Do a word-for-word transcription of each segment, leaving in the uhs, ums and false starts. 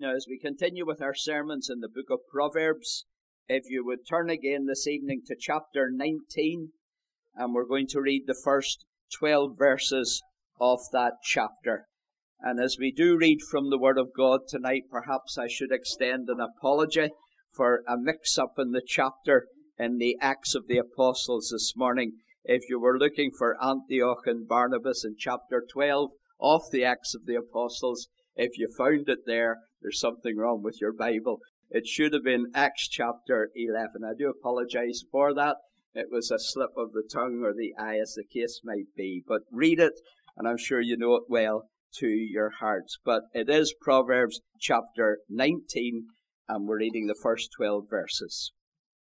Now, as we continue with our sermons in the book of Proverbs, if you would turn again this evening to chapter nineteen, and we're going to read the first twelve verses of that chapter. And as we do read from the Word of God tonight, perhaps I should extend an apology for a mix-up in the chapter in the Acts of the Apostles this morning. If you were looking for Antioch and Barnabas in chapter twelve of the Acts of the Apostles, if you found it there, there's something wrong with your Bible. It should have been Acts chapter eleven. I do apologize for that. It was a slip of the tongue or the eye, as the case might be. But read it, and I'm sure you know it well, to your hearts. But it is Proverbs chapter nineteen, and we're reading the first twelve verses.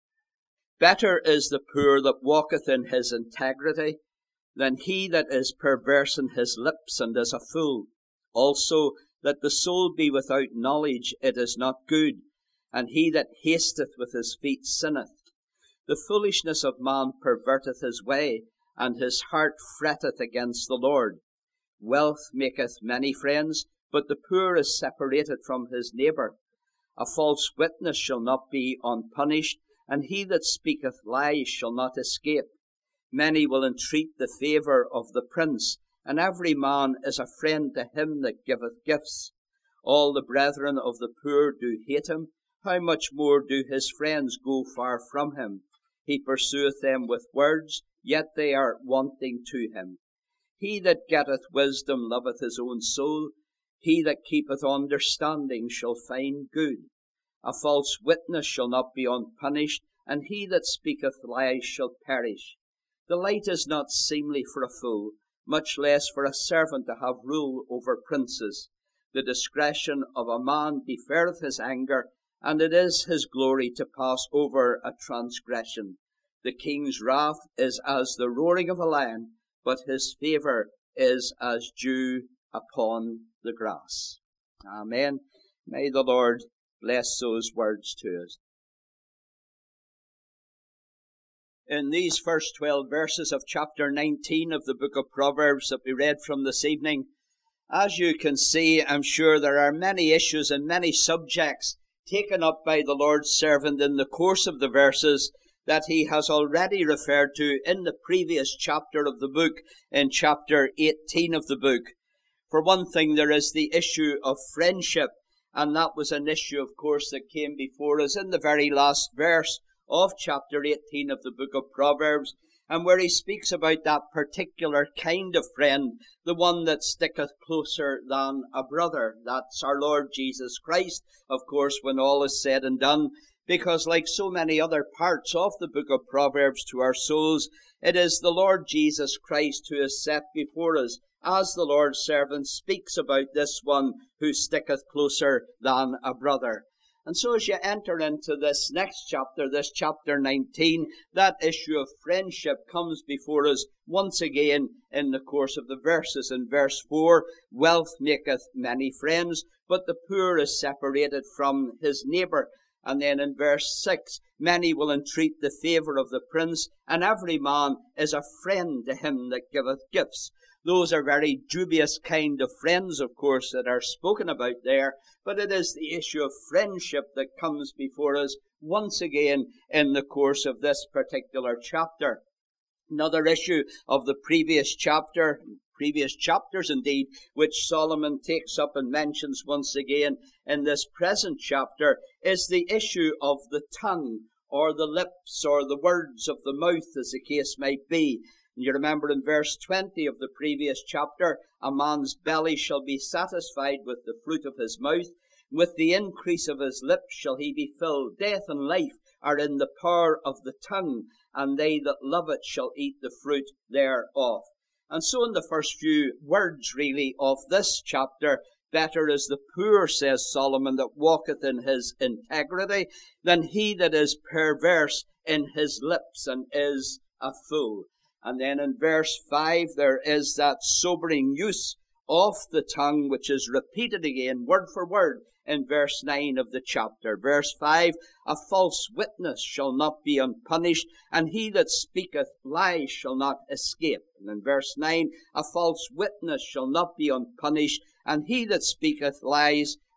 Better is the poor that walketh in his integrity than he that is perverse in his lips and is a fool. Also, that the soul be without knowledge, it is not good, and he that hasteth with his feet sinneth. The foolishness of man perverteth his way, and his heart fretteth against the Lord. Wealth maketh many friends, but the poor is separated from his neighbour. A false witness shall not be unpunished, and he that speaketh lies shall not escape. Many will entreat the favour of the prince, and every man is a friend to him that giveth gifts. All the brethren of the poor do hate him. How much more do his friends go far from him? He pursueth them with words, yet they are wanting to him. He that getteth wisdom loveth his own soul. He that keepeth understanding shall find good. A false witness shall not be unpunished, and he that speaketh lies shall perish. The light is not seemly for a fool, much less for a servant to have rule over princes. The discretion of a man deferreth his anger, and it is his glory to pass over a transgression. The king's wrath is as the roaring of a lion, but his favour is as dew upon the grass. Amen. May the Lord bless those words to us. In these first twelve verses of chapter nineteen of the book of Proverbs that we read from this evening, as you can see, I'm sure there are many issues and many subjects taken up by the Lord's servant in the course of the verses that he has already referred to in the previous chapter of the book, in chapter eighteen of the book. For one thing, there is the issue of friendship, and that was an issue, of course, that came before us in the very last verse of chapter eighteen of the book of Proverbs, and where he speaks about that particular kind of friend, the one that sticketh closer than a brother. That's our Lord Jesus Christ, of course, when all is said and done, because like so many other parts of the book of Proverbs to our souls, it is the Lord Jesus Christ who is set before us, as the Lord's servant speaks about this one who sticketh closer than a brother. And so as you enter into this next chapter, this chapter nineteen, that issue of friendship comes before us once again in the course of the verses. In verse four, wealth maketh many friends, but the poor is separated from his neighbour. And then in verse six, many will entreat the favour of the prince, and every man is a friend to him that giveth gifts. Those are very dubious kind of friends, of course, that are spoken about there, but it is the issue of friendship that comes before us once again in the course of this particular chapter. Another issue of the previous chapter, previous chapters indeed, which Solomon takes up and mentions once again in this present chapter, is the issue of the tongue, or the lips, or the words of the mouth, as the case might be. You remember in verse twenty of the previous chapter, a man's belly shall be satisfied with the fruit of his mouth. With the increase of his lips shall he be filled. Death and life are in the power of the tongue, and they that love it shall eat the fruit thereof. And so in the first few words, really, of this chapter, better is the poor, says Solomon, that walketh in his integrity, than he that is perverse in his lips and is a fool. And then in verse five, there is that sobering use of the tongue, which is repeated again, word for word, in verse nine of the chapter. Verse five, a false witness shall not be unpunished, and he that speaketh lies shall not escape. And in verse nine, a false witness shall not be unpunished, and he that speaketh lies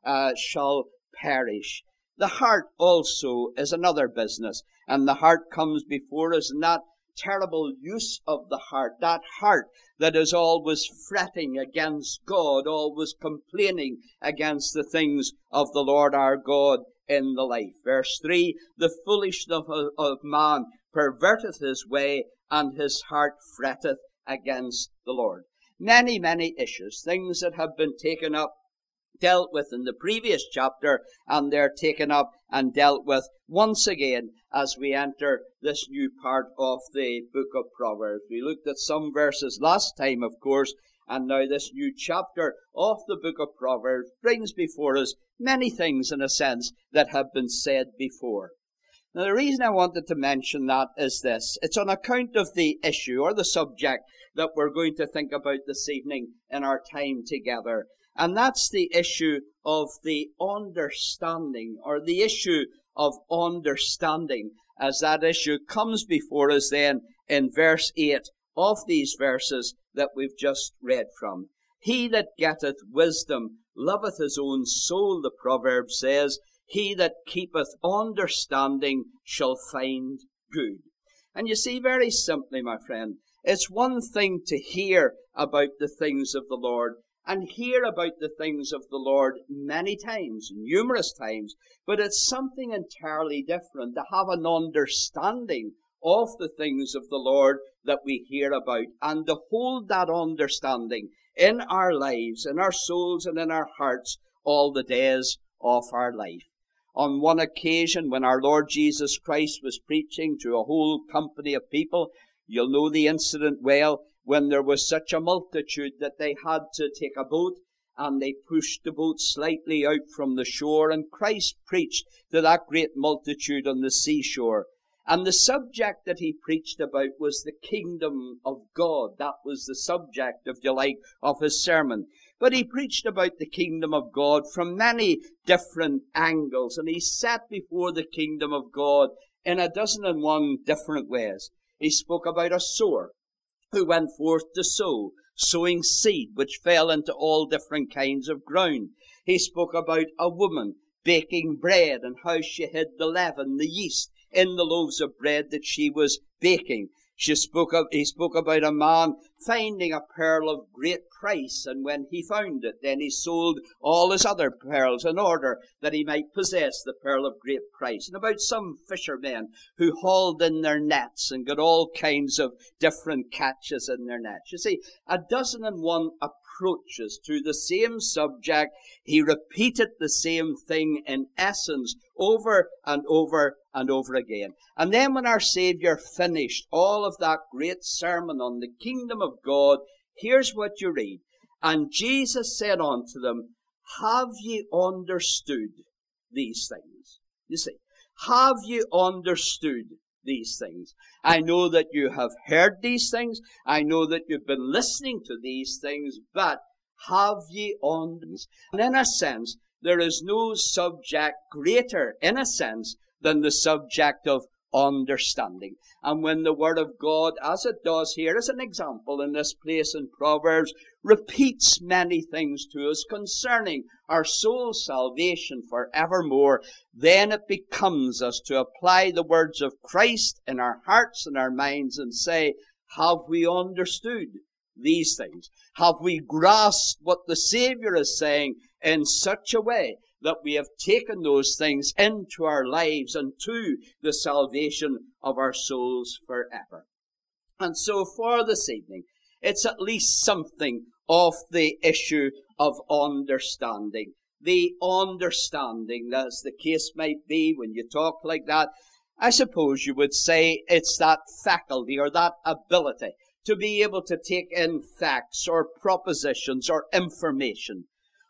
uh, shall perish. The heart also is another business, and the heart comes before us, and that terrible use of the heart, that heart that is always fretting against God, always complaining against the things of the Lord our God in the life. Verse three, the foolishness of, of man perverteth his way, and his heart fretteth against the Lord. Many, many issues, things that have been taken up, dealt with in the previous chapter, and they're taken up and dealt with once again as we enter this new part of the book of Proverbs. We looked at some verses last time, of course, and now this new chapter of the book of Proverbs brings before us many things, in a sense, that have been said before. Now, the reason I wanted to mention that is this. It's on account of the issue or the subject that we're going to think about this evening in our time together. And that's the issue of the understanding, or the issue of understanding, as that issue comes before us then in verse eight of these verses that we've just read from. He that getteth wisdom loveth his own soul, the proverb says. He that keepeth understanding shall find good. And you see, very simply, my friend, it's one thing to hear about the things of the Lord, and hear about the things of the Lord many times, numerous times, but it's something entirely different to have an understanding of the things of the Lord that we hear about, and to hold that understanding in our lives, in our souls, and in our hearts all the days of our life. On one occasion, when our Lord Jesus Christ was preaching to a whole company of people, you'll know the incident well, when there was such a multitude that they had to take a boat, and they pushed the boat slightly out from the shore, and Christ preached to that great multitude on the seashore. And the subject that he preached about was the kingdom of God. That was the subject, if you like, of his sermon. But he preached about the kingdom of God from many different angles, and he sat before the kingdom of God in a dozen and one different ways. He spoke about a sower who went forth to sow, sowing seed, which fell into all different kinds of ground. He spoke about a woman baking bread, and how she hid the leaven, the yeast, in the loaves of bread that she was baking. She spoke of, he spoke about a man finding a pearl of great price, and when he found it, then he sold all his other pearls in order that he might possess the pearl of great price. And about some fishermen who hauled in their nets and got all kinds of different catches in their nets. You see, a dozen and one approaches to the same subject. He repeated the same thing in essence over and over and over again. And then when our Saviour finished all of that great sermon on the kingdom of God, here's what you read. And Jesus said unto them, have ye understood these things? You see, have ye understood these things? I know that you have heard these things. I know that you've been listening to these things, but have ye understood? And in a sense, there is no subject greater, in a sense, than the subject of understanding. And when the Word of God, as it does here, as an example in this place in Proverbs, repeats many things to us concerning our soul's salvation forevermore, then it becomes us to apply the words of Christ in our hearts and our minds and say, have we understood these things? Have we grasped what the Saviour is saying in such a way that we have taken those things into our lives and to the salvation of our souls forever? And so for this evening, it's at least something of the issue of understanding. The understanding, as the case might be when you talk like that, I suppose you would say it's that faculty or that ability to be able to take in facts or propositions or information.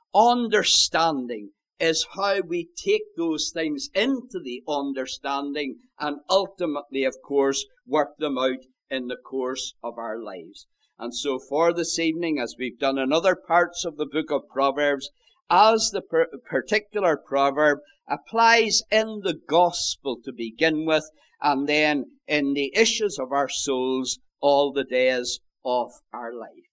Understanding is how we take those things into the understanding and ultimately, of course, work them out in the course of our lives. And so for this evening, as we've done in other parts of the book of Proverbs, as the per- particular proverb applies in the gospel to begin with, and then in the issues of our souls all the days of our life.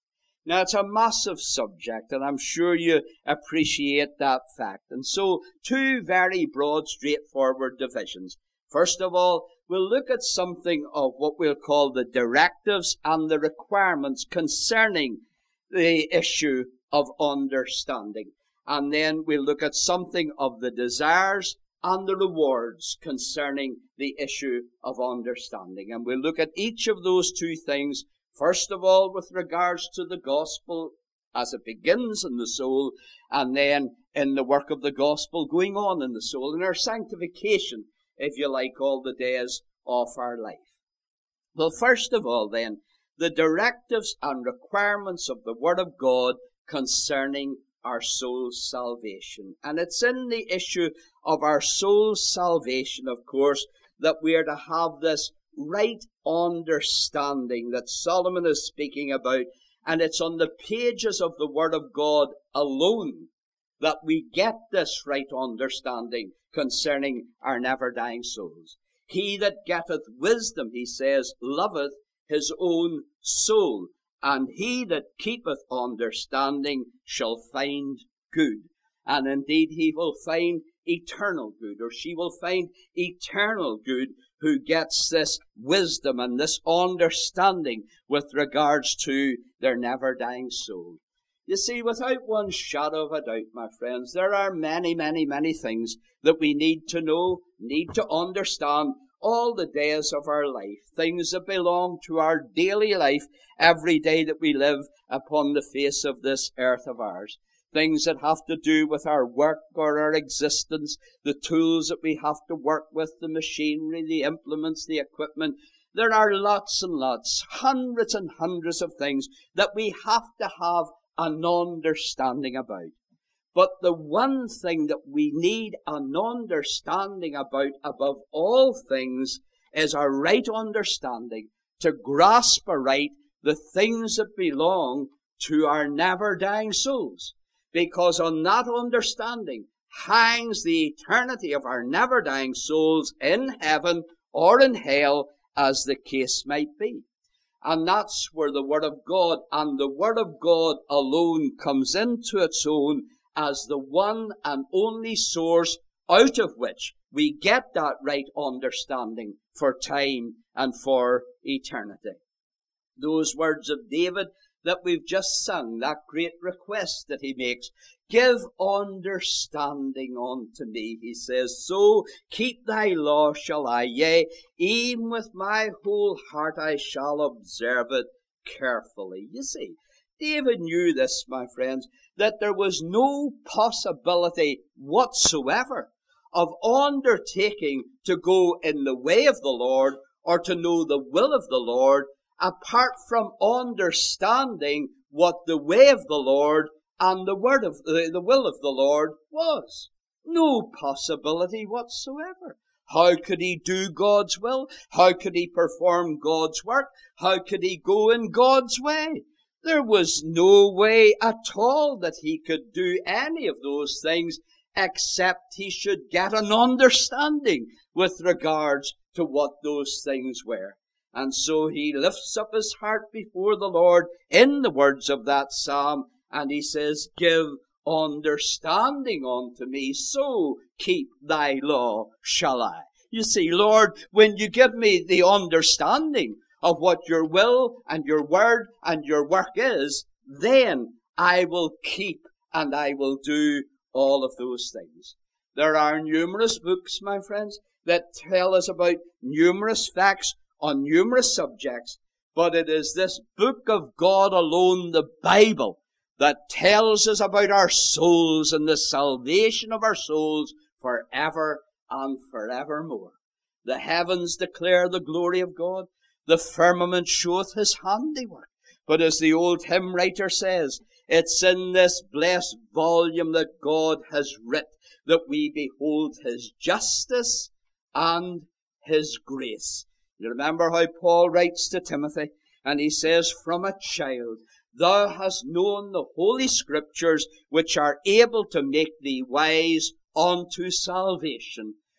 Now, it's a massive subject, and I'm sure you appreciate that fact. And so, two very broad, straightforward divisions. First of all, we'll look at something of what we'll call the directives and the requirements concerning the issue of understanding. And then we'll look at something of the desires and the rewards concerning the issue of understanding. And we'll look at each of those two things, first of all, with regards to the gospel as it begins in the soul, and then in the work of the gospel going on in the soul, in our sanctification, if you like, all the days of our life. Well, first of all, then, the directives and requirements of the Word of God concerning our soul's salvation. And it's in the issue of our soul's salvation, of course, that we are to have this right understanding that Solomon is speaking about, and it's on the pages of the Word of God alone that we get this right understanding concerning our never-dying souls. He that getteth wisdom, he says, loveth his own soul, and he that keepeth understanding shall find good. And indeed he will find eternal good, or she will find eternal good, who gets this wisdom and this understanding with regards to their never-dying soul. You see, without one shadow of a doubt, my friends, there are many, many, many things that we need to know, need to understand all the days of our life. Things that belong to our daily life every day that we live upon the face of this earth of ours. Things that have to do with our work or our existence, the tools that we have to work with, the machinery, the implements, the equipment. There are lots and lots, hundreds and hundreds of things that we have to have an understanding about. But the one thing that we need an understanding about above all things is a right understanding, to grasp aright the things that belong to our never-dying souls. Because on that understanding hangs the eternity of our never-dying souls in heaven or in hell, as the case might be. And that's where the Word of God and the Word of God alone comes into its own as the one and only source out of which we get that right understanding for time and for eternity. Those words of David that we've just sung, that great request that he makes, give understanding unto me, he says, so keep thy law shall I, yea, even with my whole heart I shall observe it carefully. You see, David knew this, my friends, that there was no possibility whatsoever of undertaking to go in the way of the Lord or to know the will of the Lord apart from understanding what the way of the Lord and the word of the, the will of the Lord was. No possibility whatsoever. How could he do God's will? How could he perform God's work? How could he go in God's way? There was no way at all that he could do any of those things except he should get an understanding with regards to what those things were. And so he lifts up his heart before the Lord in the words of that psalm, and he says, give understanding unto me, so keep thy law shall I. You see, Lord, when you give me the understanding of what your will and your word and your work is, then I will keep and I will do all of those things. There are numerous books, my friends, that tell us about numerous facts on numerous subjects, but it is this book of God alone, the Bible, that tells us about our souls and the salvation of our souls forever and forevermore. The heavens declare the glory of God. The firmament showeth his handiwork. But as the old hymn writer says, it's in this blessed volume that God has writ that we behold his justice and his grace. You remember how Paul writes to Timothy, and he says, from a child thou hast known the holy scriptures, which are able to make thee wise unto salvation.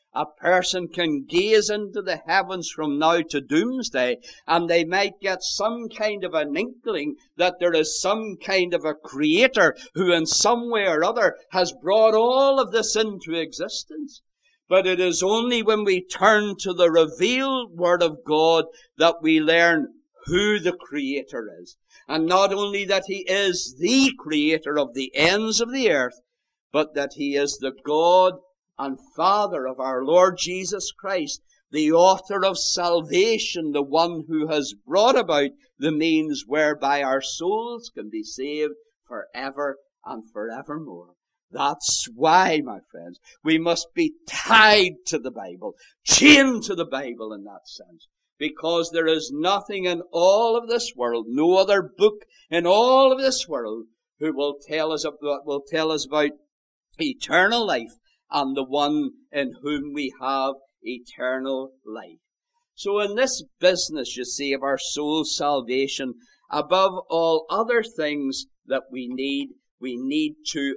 A person can gaze into the heavens from now to doomsday, and they might get some kind of an inkling that there is some kind of a creator who in some way or other has brought all of this into existence. But it is only when we turn to the revealed Word of God that we learn who the Creator is. And not only that He is the Creator of the ends of the earth, but that He is the God and Father of our Lord Jesus Christ, the author of salvation, the one who has brought about the means whereby our souls can be saved forever and forevermore. That's why, my friends, we must be tied to the Bible, chained to the Bible in that sense, because there is nothing in all of this world, no other book in all of this world, who will tell us about, will tell us about eternal life and the one in whom we have eternal life. So in this business, you see, of our soul's salvation, above all other things that we need, we need to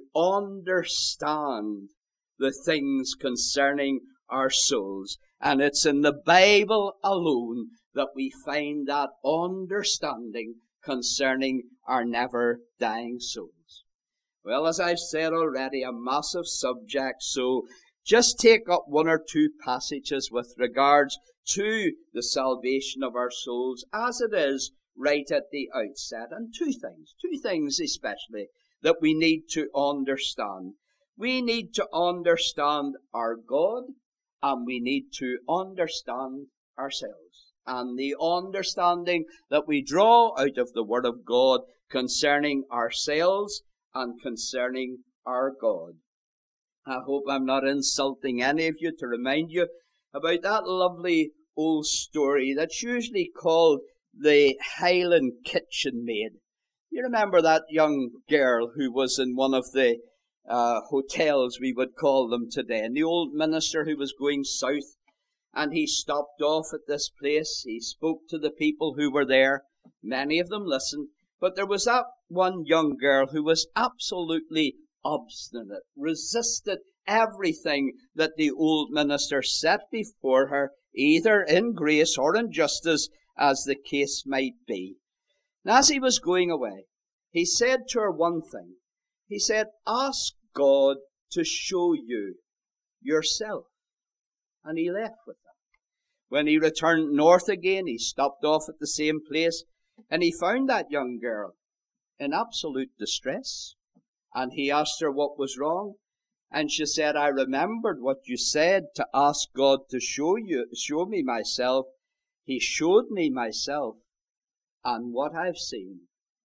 understand the things concerning our souls. And it's in the Bible alone that we find that understanding concerning our never-dying souls. Well, as I've said already, a massive subject, so just take up one or two passages with regards to the salvation of our souls as it is right at the outset. And two things, two things especially, that we need to understand. We need to understand our God, and we need to understand ourselves. And the understanding that we draw out of the Word of God concerning ourselves and concerning our God. I hope I'm not insulting any of you to remind you about that lovely old story that's usually called the Highland Kitchen Maid. You remember that young girl who was in one of the uh, hotels, we would call them today, and the old minister who was going south, and he stopped off at this place. He spoke to the people who were there. Many of them listened, but there was that one young girl who was absolutely obstinate, resisted everything that the old minister set before her, either in grace or in justice, as the case might be. And as he was going away, he said to her one thing. He said, ask God to show you yourself. And he left with that. When he returned north again, he stopped off at the same place, and he found that young girl in absolute distress. And he asked her what was wrong. And she said, I remembered what you said to ask God to show you, show me myself. He showed me myself. And what I've seen,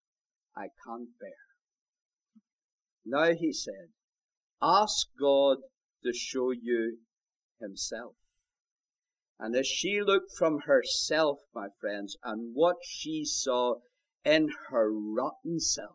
I can't bear. Now, he said, ask God to show you himself. And as she looked from herself, my friends, and what she saw in her rotten self,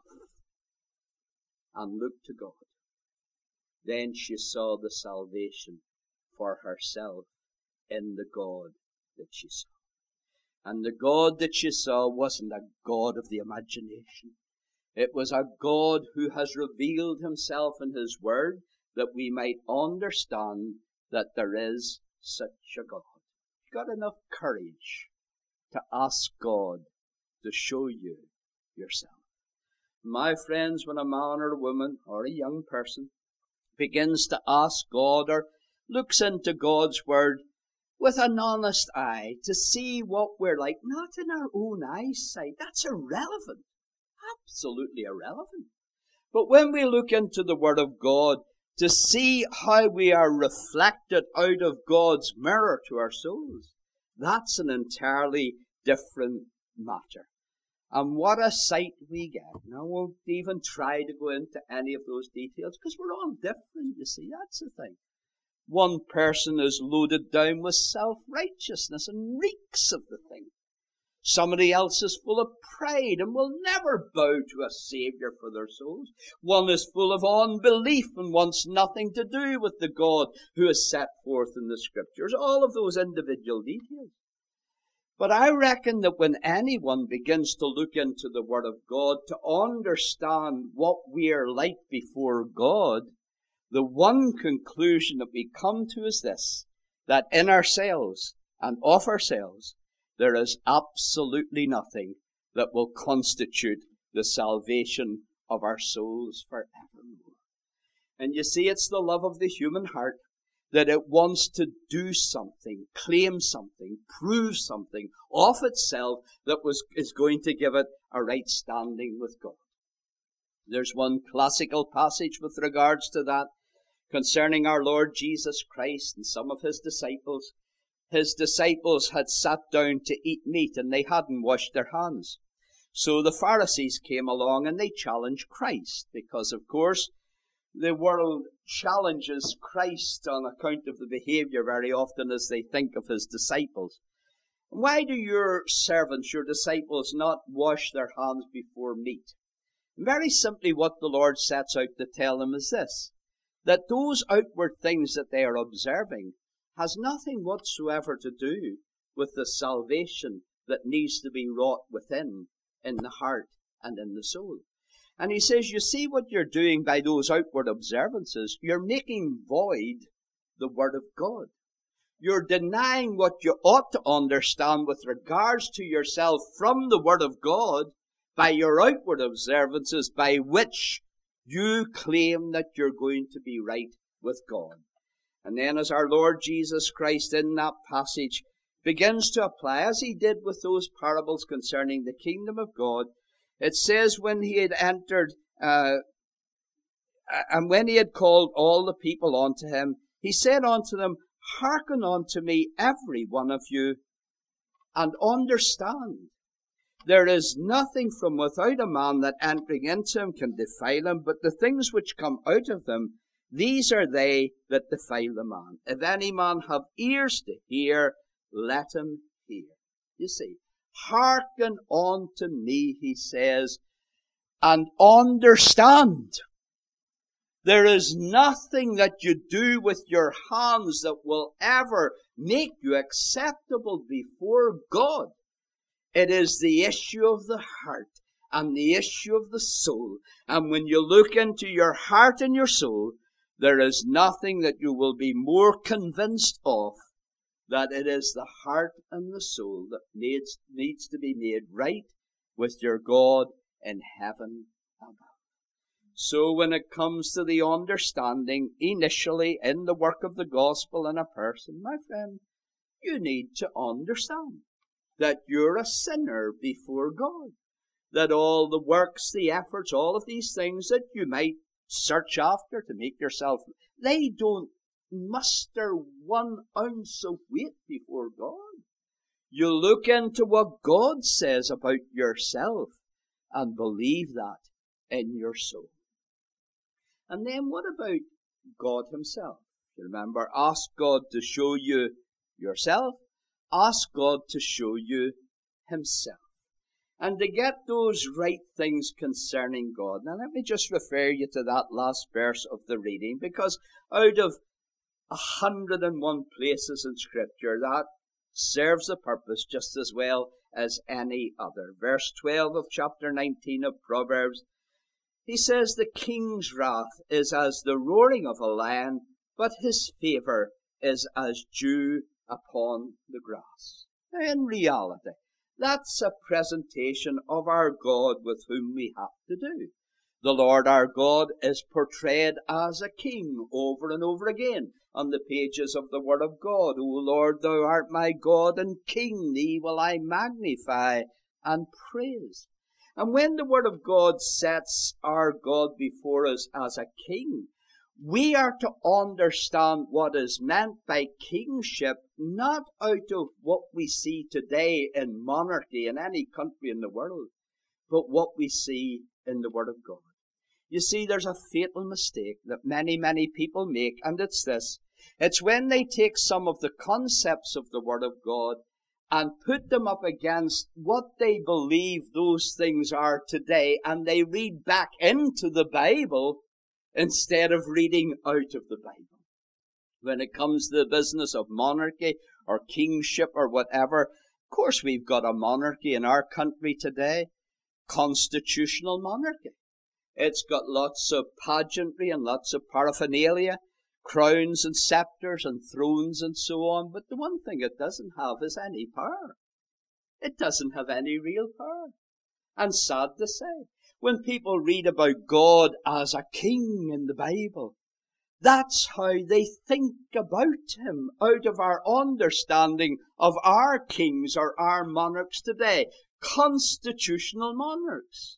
and looked to God, then she saw the salvation for herself in the God that she saw. And the God that she saw wasn't a God of the imagination. It was a God who has revealed himself in his word, that we might understand that there is such a God. You've got enough courage to ask God to show you yourself. My friends, when a man or a woman or a young person begins to ask God or looks into God's word with an honest eye to see what we're like, not in our own eyesight, that's irrelevant. Absolutely irrelevant. But when we look into the Word of God to see how we are reflected out of God's mirror to our souls, that's an entirely different matter. And what a sight we get. And I won't even try to go into any of those details, because we're all different, you see. That's the thing. One person is loaded down with self-righteousness and reeks of the thing. Somebody else is full of pride and will never bow to a Saviour for their souls. One is full of unbelief and wants nothing to do with the God who is set forth in the Scriptures. All of those individual details. But I reckon that when anyone begins to look into the Word of God to understand what we are like before God, the one conclusion that we come to is this, that in ourselves and of ourselves, there is absolutely nothing that will constitute the salvation of our souls forevermore. And you see, it's the love of the human heart that it wants to do something, claim something, prove something of itself that was is going to give it a right standing with God. There's one classical passage with regards to that concerning our Lord Jesus Christ and some of his disciples. His disciples had sat down to eat meat and they hadn't washed their hands. So the Pharisees came along and they challenged Christ, because of course the world challenges Christ on account of the behavior very often as they think of his disciples. Why do your servants, your disciples, not wash their hands before meat? Very simply, what the Lord sets out to tell them is this, that those outward things that they are observing has nothing whatsoever to do with the salvation that needs to be wrought within, in the heart and in the soul. And he says, you see what you're doing by those outward observances? You're making void the Word of God. You're denying what you ought to understand with regards to yourself from the Word of God by your outward observances, by which you claim that you're going to be right with God. And then as our Lord Jesus Christ in that passage begins to apply, as he did with those parables concerning the kingdom of God, it says when he had entered, uh, and when he had called all the people unto him, he said unto them, hearken unto me, every one of you, and understand. There is nothing from without a man that entering into him can defile him, but the things which come out of him, these are they that defile the man. If any man have ears to hear, let him hear. You see, hearken unto me, he says, and understand. There is nothing that you do with your hands that will ever make you acceptable before God. It is the issue of the heart and the issue of the soul. And when you look into your heart and your soul, there is nothing that you will be more convinced of that it is the heart and the soul that needs, needs to be made right with your God in heaven above. So when it comes to the understanding initially in the work of the gospel in a person, my friend, you need to understand that you're a sinner before God. That all the works, the efforts, all of these things that you might search after to make yourself, they don't muster one ounce of weight before God. You look into what God says about yourself and believe that in your soul. And then what about God himself? You remember, ask God to show you yourself. Ask God to show you himself. And to get those right things concerning God. Now let me just refer you to that last verse of the reading, because out of a hundred and one places in Scripture, that serves the purpose just as well as any other. Verse twelve of chapter nineteen of Proverbs, he says, the king's wrath is as the roaring of a lion, but his favour is as dew upon the grass. Now, in reality, that's a presentation of our God with whom we have to do. The Lord our God is portrayed as a king over and over again on the pages of the Word of God. O Lord, thou art my God and King, thee will I magnify and praise. And when the Word of God sets our God before us as a king, we are to understand what is meant by kingship, not out of what we see today in monarchy in any country in the world, but what we see in the Word of God. You see, there's a fatal mistake that many, many people make, and it's this. It's when they take some of the concepts of the Word of God and put them up against what they believe those things are today, and they read back into the Bible instead of reading out of the Bible. When it comes to the business of monarchy or kingship or whatever, of course we've got a monarchy in our country today, constitutional monarchy. It's got lots of pageantry and lots of paraphernalia. crowns and scepters and thrones and so on. But the one thing it doesn't have is any power. It doesn't have any real power. And sad to say, when people read about God as a king in the Bible, that's how they think about him, out of our understanding of our kings or our monarchs today. Constitutional monarchs.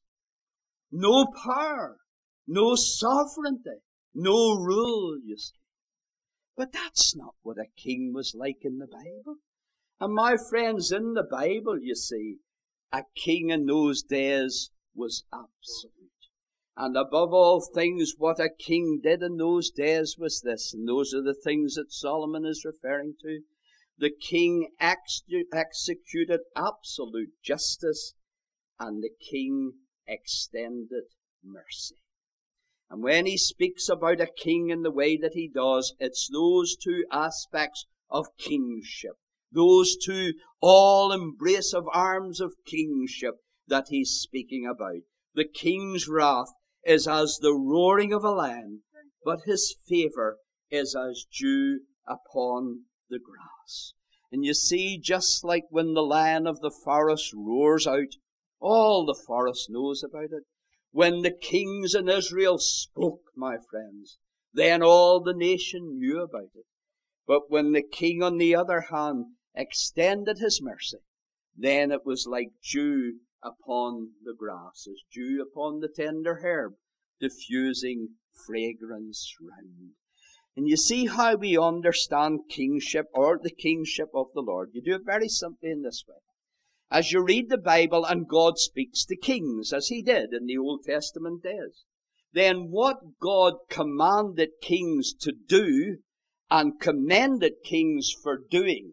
No power, no sovereignty, no rule, you see. But that's not what a king was like in the Bible. And my friends, in the Bible, you see, a king in those days was absolute. And above all things, what a king did in those days was this, and those are the things that Solomon is referring to. The king ex- executed absolute justice, and the king extended mercy. And when he speaks about a king in the way that he does, it's those two aspects of kingship, those two all-embrace of arms of kingship that he's speaking about. The king's wrath is as the roaring of a lion, but his favour is as dew upon the grass. And you see, just like when the lion of the forest roars out, all the forest knows about it. When the kings in Israel spoke, my friends, then all the nation knew about it. But when the king, on the other hand, extended his mercy, then it was like dew upon the grass, as dew upon the tender herb, diffusing fragrance round. And you see how we understand kingship, or the kingship of the Lord. You do it very simply in this way. As you read the Bible and God speaks to kings, as he did in the Old Testament days, then what God commanded kings to do and commended kings for doing,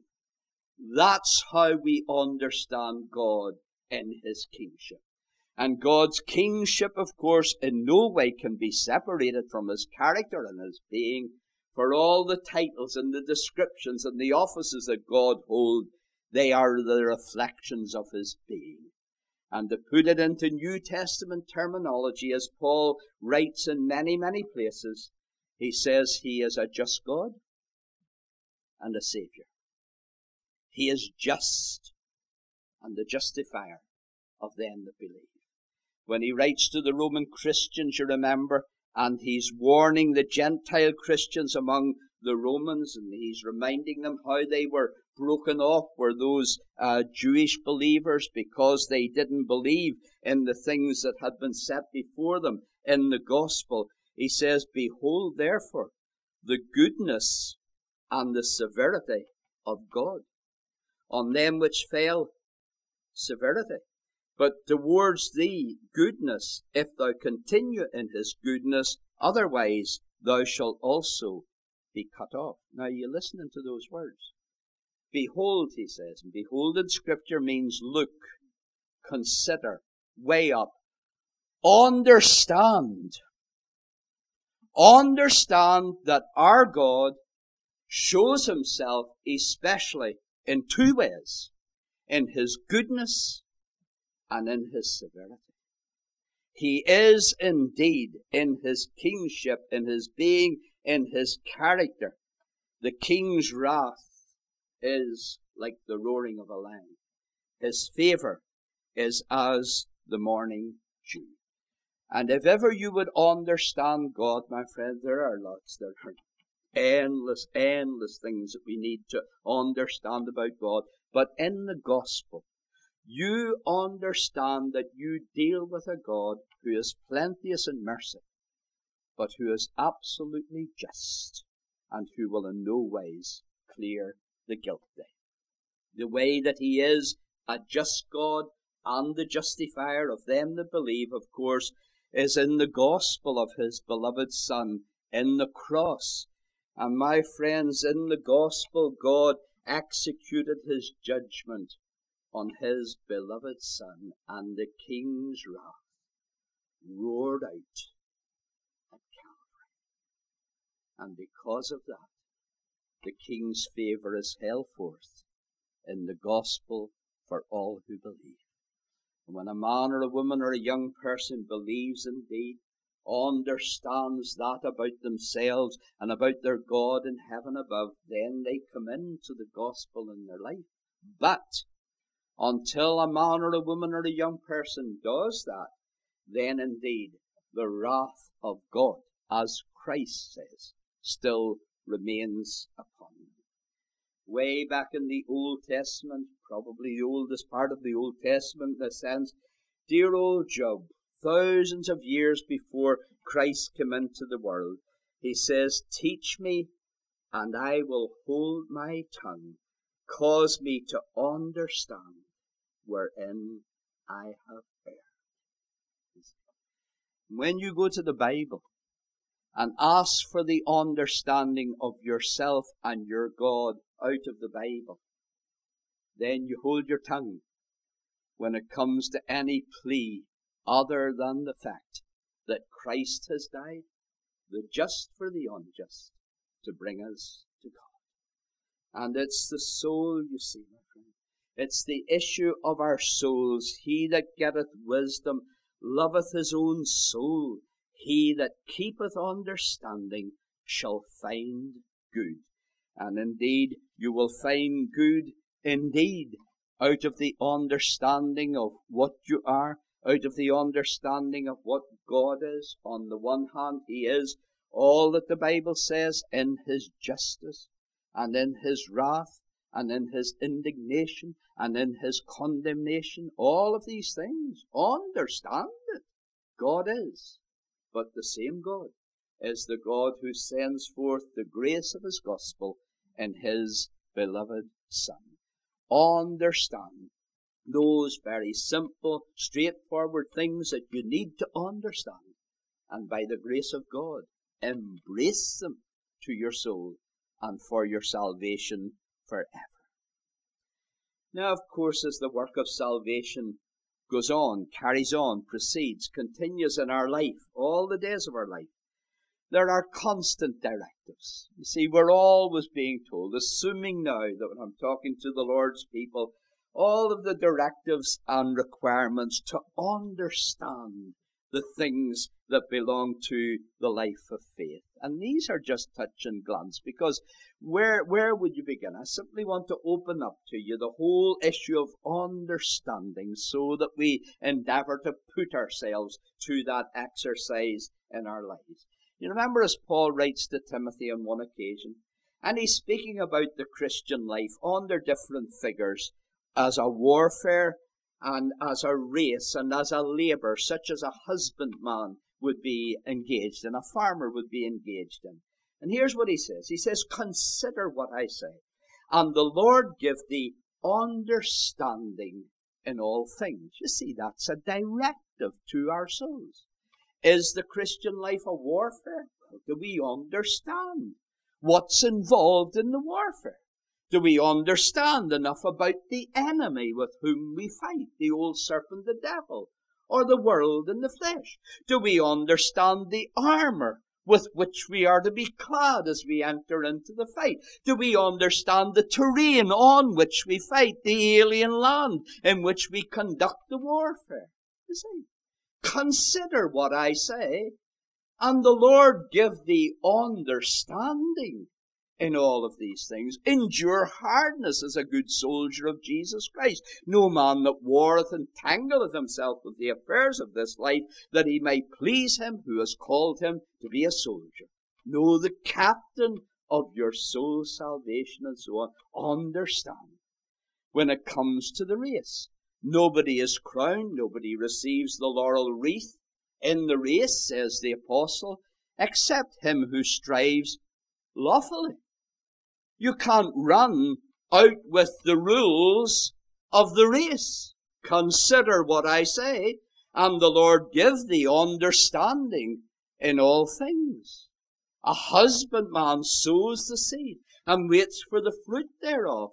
that's how we understand God in his kingship. And God's kingship, of course, in no way can be separated from his character and his being, for all the titles and the descriptions and the offices that God holds, they are the reflections of his being. And to put it into New Testament terminology, as Paul writes in many, many places, he says he is a just God and a Saviour. He is just and the justifier of them that believe. When he writes to the Roman Christians, you remember, and he's warning the Gentile Christians among the Romans, and he's reminding them how they were broken off were those uh, Jewish believers because they didn't believe in the things that had been set before them in the gospel. He says, "Behold, therefore, the goodness and the severity of God. On them which fell, severity. But towards thee, goodness, if thou continue in his goodness, otherwise thou shalt also be cut off." Now, you listening to those words. Behold, he says, and behold in Scripture means look, consider, weigh up, understand. Understand that our God shows himself especially in two ways, in his goodness and in his severity. He is indeed in his kingship, in his being, in his character. The king's wrath is like the roaring of a lion. His favour is as the morning dew. And if ever you would understand God, my friend, there are lots, there are endless, endless things that we need to understand about God. But in the gospel, you understand that you deal with a God who is plenteous in mercy, but who is absolutely just, and who will in no ways clear the guilty. The way that he is a just God and the justifier of them that believe, of course, is in the gospel of his beloved Son, in the cross. And my friends, in the gospel, God executed his judgment on his beloved Son, and the king's wrath roared out at Calvary. And because of that, the king's favour is held forth in the gospel for all who believe. And when a man or a woman or a young person believes indeed, understands that about themselves and about their God in heaven above, then they come into the gospel in their life. But until a man or a woman or a young person does that, then indeed the wrath of God, as Christ says, still remains upon them. Way back in the Old Testament, probably the oldest part of the Old Testament in a sense, dear old Job, thousands of years before Christ came into the world, he says, "Teach me, and I will hold my tongue. Cause me to understand wherein I have erred." When you go to the Bible and ask for the understanding of yourself and your God out of the Bible, then you hold your tongue when it comes to any plea other than the fact that Christ has died, the just for the unjust, to bring us to God. And it's the soul, you see, my friend. It's the issue of our souls. He that getteth wisdom loveth his own soul. He that keepeth understanding shall find good. And indeed, you will find good indeed out of the understanding of what you are, out of the understanding of what God is. On the one hand, He is all that the Bible says in His justice, and in His wrath, and in His indignation, and in His condemnation. All of these things. Understand it. God is. But the same God is the God who sends forth the grace of His gospel in His beloved Son. Understand those very simple, straightforward things that you need to understand, and by the grace of God, embrace them to your soul and for your salvation forever. Now, of course, as the work of salvation goes on, carries on, proceeds, continues in our life, all the days of our life, there are constant directives. You see, we're always being told, assuming now that when I'm talking to the Lord's people, all of the directives and requirements to understand the things that belong to the life of faith. And these are just touch and glance, because where, where would you begin? I simply want to open up to you the whole issue of understanding so that we endeavour to put ourselves to that exercise in our lives. You remember as Paul writes to Timothy on one occasion, and he's speaking about the Christian life under different figures, as a warfare and as a race and as a labour, such as a husbandman would be engaged in, a farmer would be engaged in. And here's what he says. He says, "Consider what I say, and the Lord give thee understanding in all things." You see, that's a directive to our souls. Is the Christian life a warfare? Well, do we understand what's involved in the warfare? Do we understand enough about the enemy with whom we fight, the old serpent, the devil, or the world and the flesh? Do we understand the armour with which we are to be clad as we enter into the fight? Do we understand the terrain on which we fight, the alien land in which we conduct the warfare? You see, consider what I say, and the Lord give thee understanding in all of these things. Endure hardness as a good soldier of Jesus Christ. No man that warreth entangleth himself with the affairs of this life, that he may please him who has called him to be a soldier. Know the captain of your soul's salvation, and so on. Understand. When it comes to the race, nobody is crowned, nobody receives the laurel wreath in the race, says the apostle, except him who strives lawfully. You can't run out with the rules of the race. Consider what I say, and the Lord give thee understanding in all things. A husbandman sows the seed and waits for the fruit thereof.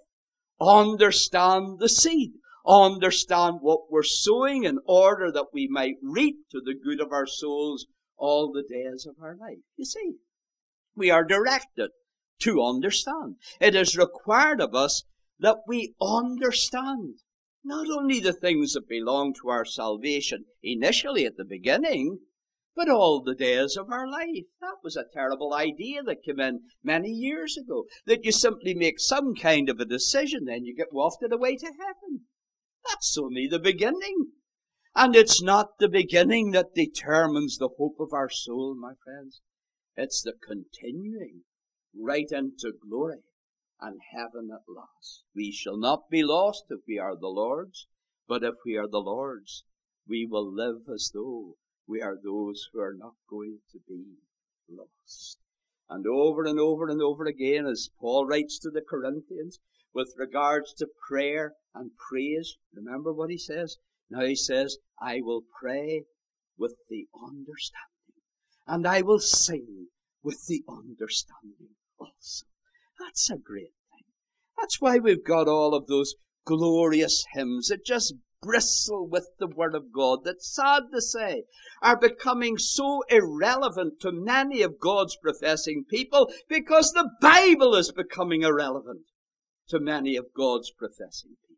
Understand the seed. Understand what we're sowing in order that we might reap to the good of our souls all the days of our life. You see, we are directed to understand. It is required of us that we understand not only the things that belong to our salvation initially at the beginning, but all the days of our life. That was a terrible idea that came in many years ago, that you simply make some kind of a decision, then you get wafted away to heaven. That's only the beginning. And it's not the beginning that determines the hope of our soul, my friends. It's the continuing right into glory and heaven at last. We shall not be lost if we are the Lord's, but if we are the Lord's, we will live as though we are those who are not going to be lost. And over and over and over again, as Paul writes to the Corinthians, with regards to prayer and praise, remember what he says? Now he says, I will pray with the understanding, and I will sing with the understanding also. That's a great thing. That's why we've got all of those glorious hymns that just bristle with the Word of God, that, sad to say, are becoming so irrelevant to many of God's professing people, because the Bible is becoming irrelevant to many of God's professing people.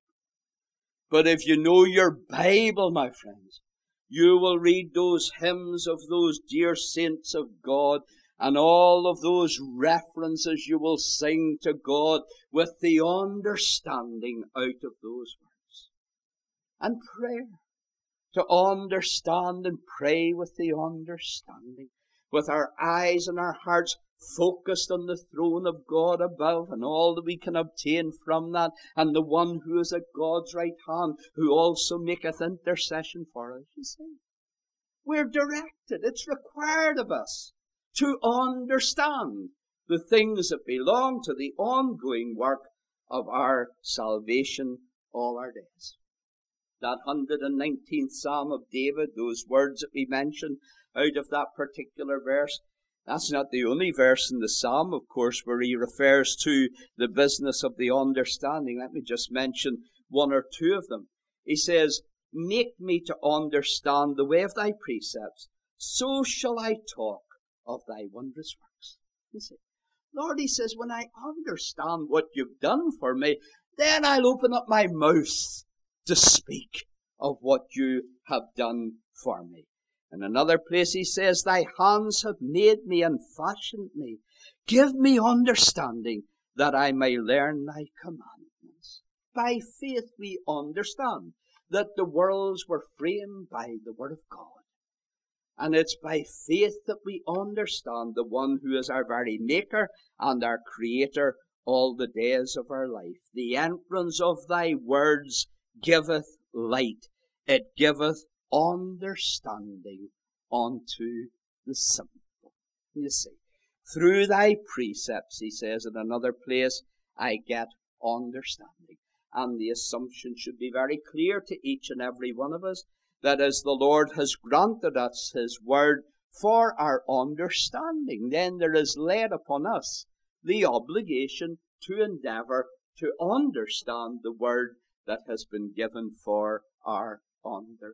But if you know your Bible, my friends, you will read those hymns of those dear saints of God, and all of those references you will sing to God with the understanding out of those words. And prayer, to understand and pray with the understanding, with our eyes and our hearts focused on the throne of God above, and all that we can obtain from that, and the one who is at God's right hand, who also maketh intercession for us. You see, we're directed. It's required of us to understand the things that belong to the ongoing work of our salvation all our days. That one hundred nineteenth Psalm of David, those words that we mentioned out of that particular verse, that's not the only verse in the Psalm, of course, where he refers to the business of the understanding. Let me just mention one or two of them. He says, make me to understand the way of thy precepts, so shall I talk of thy wondrous works. You see, Lord, he says, when I understand what you've done for me, then I'll open up my mouth to speak of what you have done for me. In another place he says, thy hands have made me and fashioned me. Give me understanding that I may learn thy commandments. By faith we understand that the worlds were framed by the word of God. And it's by faith that we understand the one who is our very maker and our creator all the days of our life. The entrance of thy words giveth light. It giveth understanding unto the simple. You see, through thy precepts, he says in another place, I get understanding. And the assumption should be very clear to each and every one of us, that as the Lord has granted us his word for our understanding, then there is laid upon us the obligation to endeavour to understand the word that has been given for our understanding.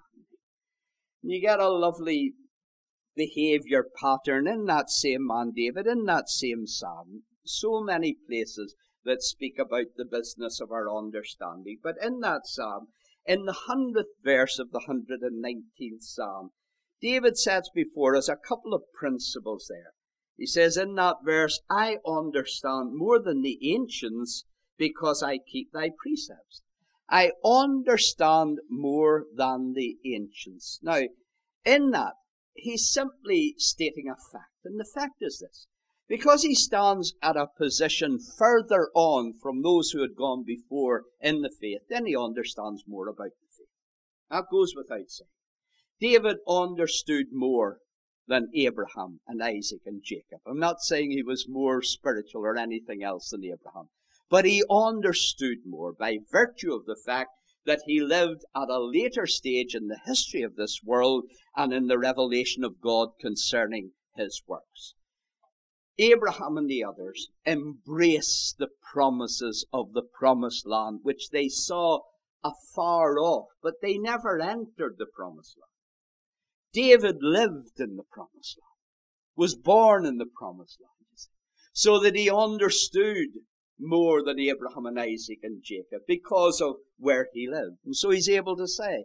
You get a lovely behaviour pattern in that same man David, in that same psalm. So many places that speak about the business of our understanding. But in that psalm, in the hundredth verse of the one hundred nineteenth psalm, David sets before us a couple of principles there. He says in that verse, I understand more than the ancients because I keep thy precepts. I understand more than the ancients. Now, in that, he's simply stating a fact. And the fact is this. Because he stands at a position further on from those who had gone before in the faith, then he understands more about the faith. That goes without saying. David understood more than Abraham and Isaac and Jacob. I'm not saying he was more spiritual or anything else than Abraham. But he understood more by virtue of the fact that he lived at a later stage in the history of this world and in the revelation of God concerning his works. Abraham and the others embraced the promises of the promised land, which they saw afar off, but they never entered the promised land. David lived in the promised land, was born in the promised land, so that he understood more than Abraham and Isaac and Jacob because of where he lived. And so he's able to say,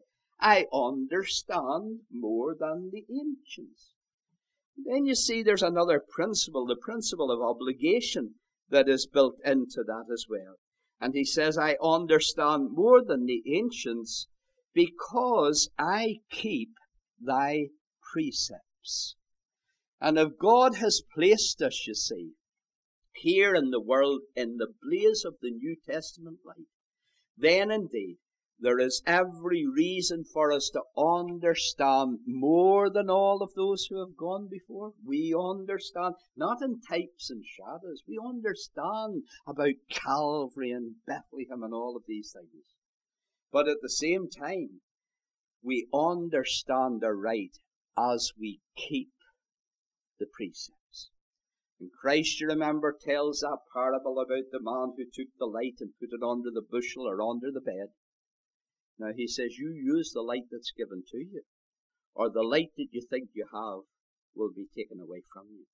I understand more than the ancients. Then you see there's another principle, the principle of obligation, that is built into that as well. And he says, I understand more than the ancients because I keep thy precepts. And if God has placed us, you see, here in the world in the blaze of the New Testament light, then indeed there is every reason for us to understand more than all of those who have gone before. We understand, not in types and shadows, we understand about Calvary and Bethlehem and all of these things. But at the same time, we understand aright as we keep the precepts. And Christ, you remember, tells that parable about the man who took the light and put it under the bushel or under the bed. Now he says, you use the light that's given to you, or the light that you think you have will be taken away from you.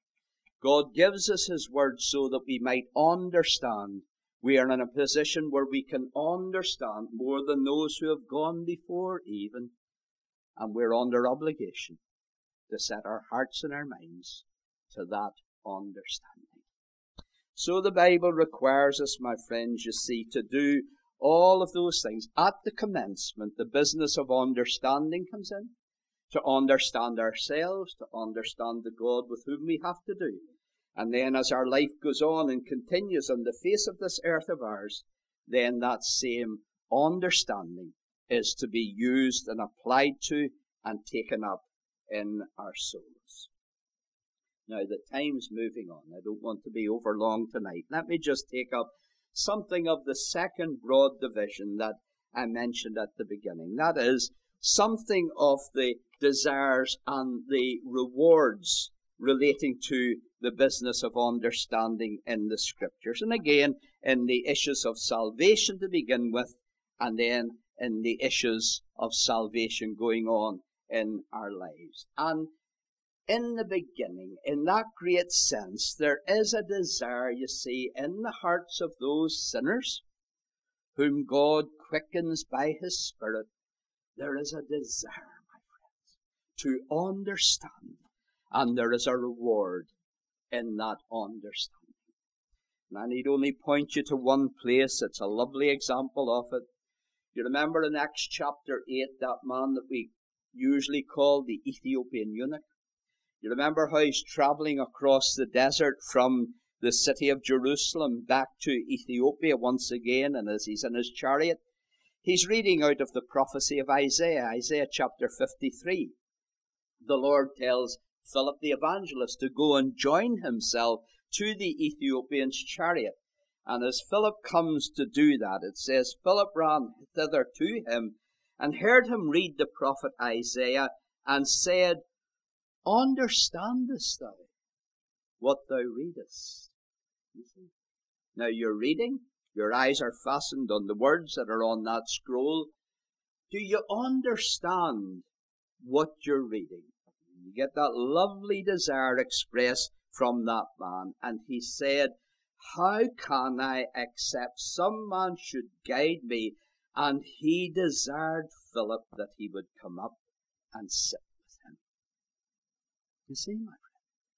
God gives us his word so that we might understand. We are in a position where we can understand more than those who have gone before even, and we're under obligation to set our hearts and our minds to that understanding. So the Bible requires us, my friends, you see, to do all of those things. At the commencement, the business of understanding comes in. To understand ourselves, to understand the God with whom we have to do. And then as our life goes on and continues on the face of this earth of ours, then that same understanding is to be used and applied to and taken up in our souls. Now the time's moving on. I don't want to be over long tonight. Let me just take up something of the second broad division that I mentioned at the beginning. That is, something of the desires and the rewards relating to the business of understanding in the Scriptures. And again, in the issues of salvation to begin with, and then in the issues of salvation going on in our lives. And in the beginning, in that great sense, there is a desire, you see, in the hearts of those sinners whom God quickens by his Spirit. There is a desire, my friends, to understand, and there is a reward in that understanding. And I need only point you to one place. It's a lovely example of it. You remember in Acts chapter eight, that man that we usually call the Ethiopian eunuch? You remember how he's traveling across the desert from the city of Jerusalem back to Ethiopia once again, and as he's in his chariot, he's reading out of the prophecy of Isaiah, Isaiah chapter fifty-three. The Lord tells Philip the evangelist to go and join himself to the Ethiopian's chariot. And as Philip comes to do that, it says, Philip ran thither to him and heard him read the prophet Isaiah and said, Understandest thou what thou readest? You see? Now you're reading, your eyes are fastened on the words that are on that scroll. Do you understand what you're reading? You get that lovely desire expressed from that man. And he said, How can I accept some man should guide me? And he desired Philip that he would come up and sit with him. You see, my friend?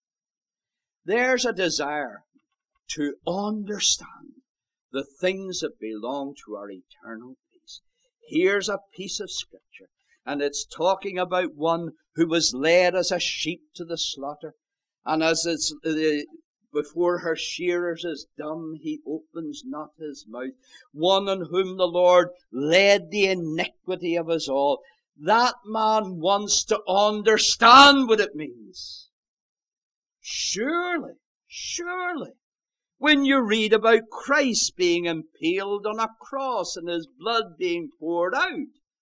There's a desire to understand the things that belong to our eternal peace. Here's a piece of Scripture, and it's talking about one who was led as a sheep to the slaughter, and as it's uh, before her shearers is dumb, he opens not his mouth. One on whom the Lord laid the iniquity of us all. That man wants to understand what it means. Surely, surely, when you read about Christ being impaled on a cross and his blood being poured out,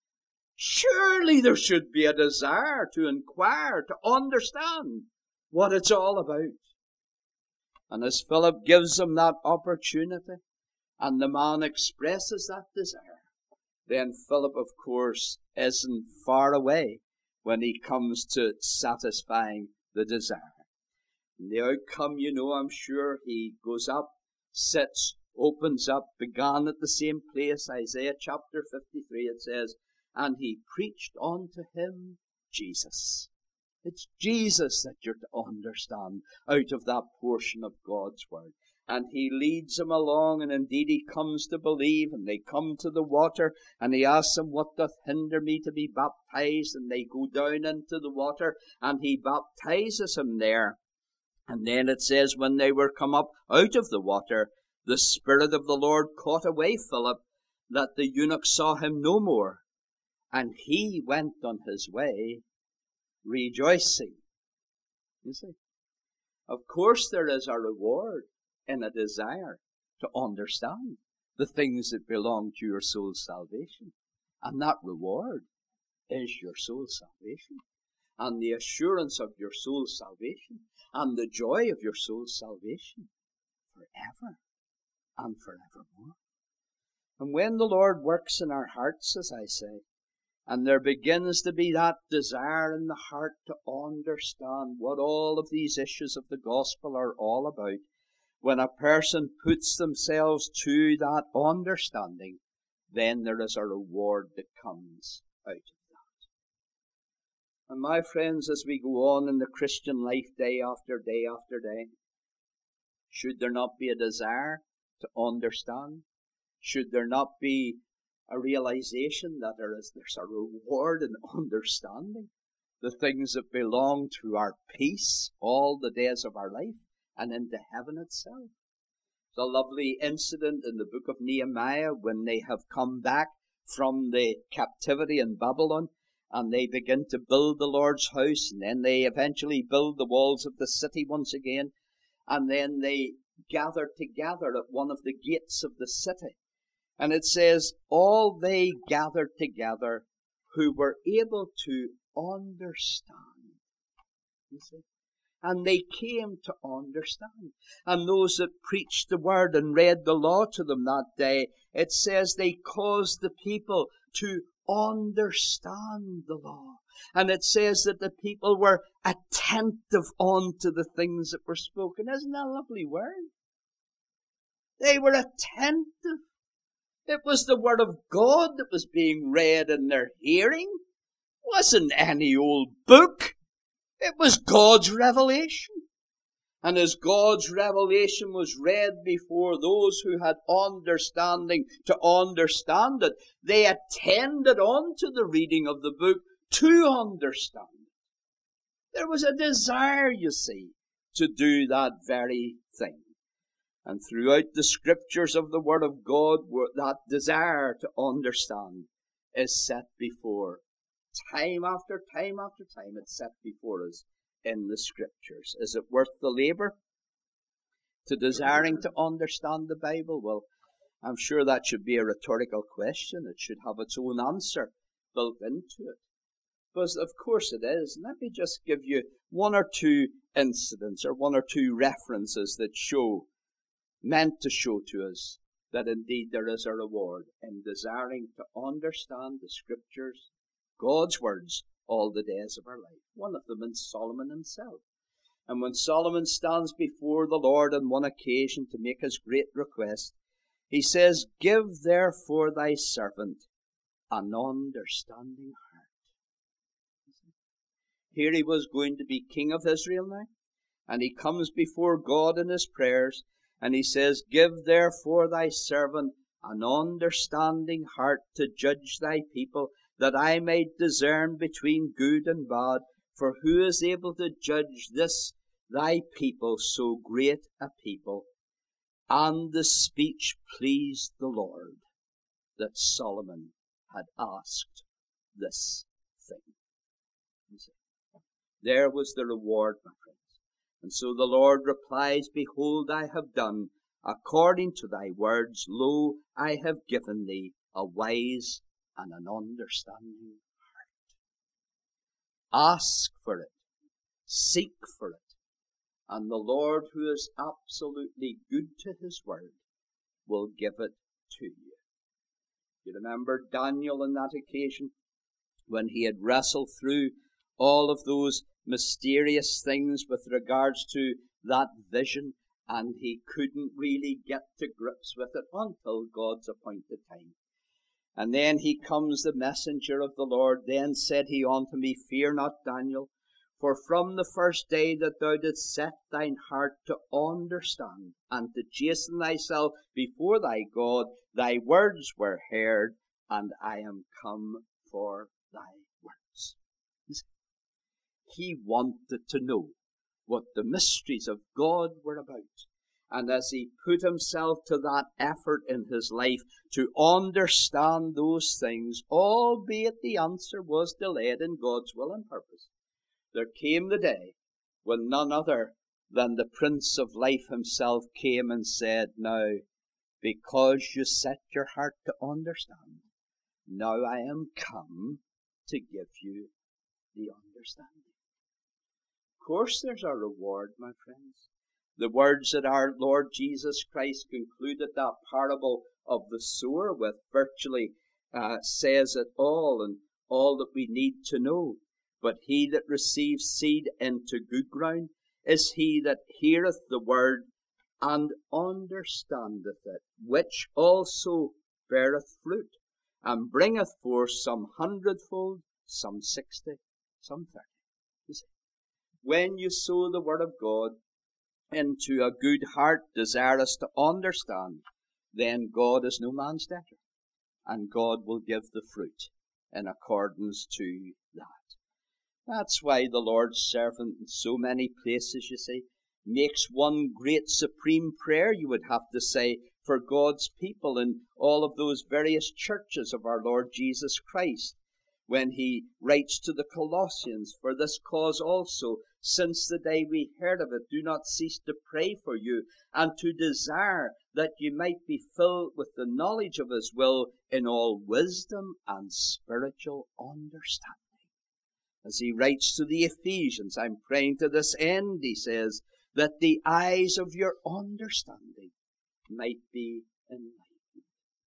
surely there should be a desire to inquire, to understand what it's all about. And as Philip gives him that opportunity, and the man expresses that desire, then Philip, of course, isn't far away when he comes to satisfying the desire. And the outcome, you know, I'm sure, he goes up, sits, opens up, began at the same place, Isaiah chapter fifty-three, it says, and he preached unto him Jesus. It's Jesus that you're to understand out of that portion of God's word. And he leads him along, and indeed he comes to believe, and they come to the water, and he asks him, what doth hinder me to be baptized? And they go down into the water, and he baptizes him there. And then it says, when they were come up out of the water, the Spirit of the Lord caught away Philip, that the eunuch saw him no more. And he went on his way, rejoicing. You see, of course there is a reward in a desire to understand the things that belong to your soul's salvation. And that reward is your soul's salvation, and the assurance of your soul's salvation, and the joy of your soul's salvation forever and forevermore. And when the Lord works in our hearts, as I say, and there begins to be that desire in the heart to understand what all of these issues of the gospel are all about, when a person puts themselves to that understanding, then there is a reward that comes out of that. And my friends, as we go on in the Christian life day after day after day, should there not be a desire to understand? Should there not be a realization that there is there's a reward in understanding the things that belong to our peace all the days of our life and into heaven itself? It's a lovely incident in the book of Nehemiah when they have come back from the captivity in Babylon, and they begin to build the Lord's house, and then they eventually build the walls of the city once again, and then they gather together at one of the gates of the city. And it says, all they gathered together who were able to understand. You see? And they came to understand. And those that preached the word and read the law to them that day, it says they caused the people to understand the law. And it says that the people were attentive unto the things that were spoken. Isn't that a lovely word? They were attentive. It was the word of God that was being read in their hearing. It wasn't any old book. It was God's revelation. And as God's revelation was read before those who had understanding to understand it, they attended on to the reading of the book to understand it. There was a desire, you see, to do that very thing. And throughout the scriptures of the Word of God, that desire to understand is set before. Time after time after time, it's set before us in the scriptures. Is it worth the labor to desiring to understand the Bible? Well, I'm sure that should be a rhetorical question. It should have its own answer built into it. But of course it is. Let me just give you one or two incidents or one or two references that show meant to show to us that indeed there is a reward in desiring to understand the scriptures, God's words, all the days of our life. One of them is Solomon himself. And when Solomon stands before the Lord on one occasion to make his great request, he says, "Give therefore thy servant an understanding heart." Here he was going to be king of Israel now, and he comes before God in his prayers, and he says, "Give therefore thy servant an understanding heart to judge thy people, that I may discern between good and bad. For who is able to judge this thy people, so great a people?" And the speech pleased the Lord, that Solomon had asked this thing. You see, there was the reward, my friends. And so the Lord replies, "Behold, I have done according to thy words. Lo, I have given thee a wise and an understanding heart. Ask for it. Seek for it. And the Lord, who is absolutely good to his word, will give it to you." You remember Daniel on that occasion, when he had wrestled through all of those mysterious things with regards to that vision, and he couldn't really get to grips with it until God's appointed time. And then he comes, the messenger of the Lord. Then said he unto me, Fear not, Daniel, for from the first day that thou didst set thine heart to understand and to chasten thyself before thy God, thy words were heard, and I am come for thy words. He wanted to know what the mysteries of God were about. And as he put himself to that effort in his life to understand those things, albeit the answer was delayed in God's will and purpose, there came the day when none other than the Prince of Life himself came and said, Now, because you set your heart to understand, now I am come to give you the understanding. Of course there's a reward, my friends. The words that our Lord Jesus Christ concluded that parable of the sower with virtually uh, says it all, and all that we need to know. But he that receives seed into good ground is he that heareth the word and understandeth it, which also beareth fruit, and bringeth forth some hundredfold, some sixty, some thirty. You see, when you sow the word of God into a good heart, desirous to understand, then God is no man's debtor, and God will give the fruit in accordance to that. That's why the Lord's servant in so many places, you see, makes one great supreme prayer, you would have to say, for God's people in all of those various churches of our Lord Jesus Christ, when he writes to the Colossians, For this cause also, since the day we heard of it, do not cease to pray for you, and to desire that you might be filled with the knowledge of his will in all wisdom and spiritual understanding. As he writes to the Ephesians, I'm praying to this end, he says, that the eyes of your understanding might be enlightened.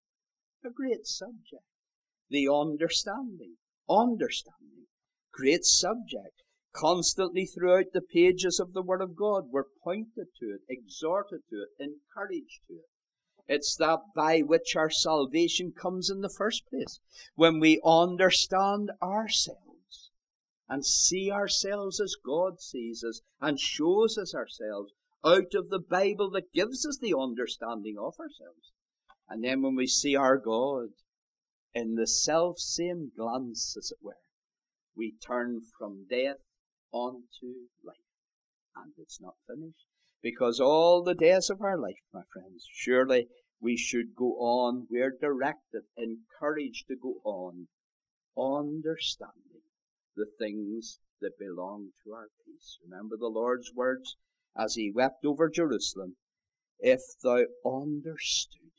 A great subject. The understanding. Understanding. Great subject. Constantly throughout the pages of the Word of God, we're pointed to it, exhorted to it, encouraged to it. It's that by which our salvation comes in the first place. When we understand ourselves and see ourselves as God sees us and shows us ourselves out of the Bible that gives us the understanding of ourselves. And then when we see our God in the self-same glance, as it were, we turn from death unto life. And it's not finished. Because all the days of our life, my friends, surely we should go on. We're directed, encouraged to go on, understanding the things that belong to our peace. Remember the Lord's words as he wept over Jerusalem. If thou understood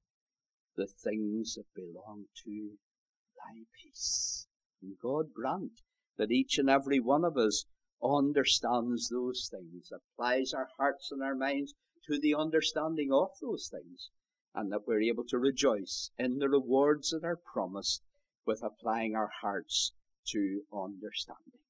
the things that belong to thy peace. And God grant that each and every one of us understands those things, applies our hearts and our minds to the understanding of those things, and that we're able to rejoice in the rewards that are promised with applying our hearts to understanding.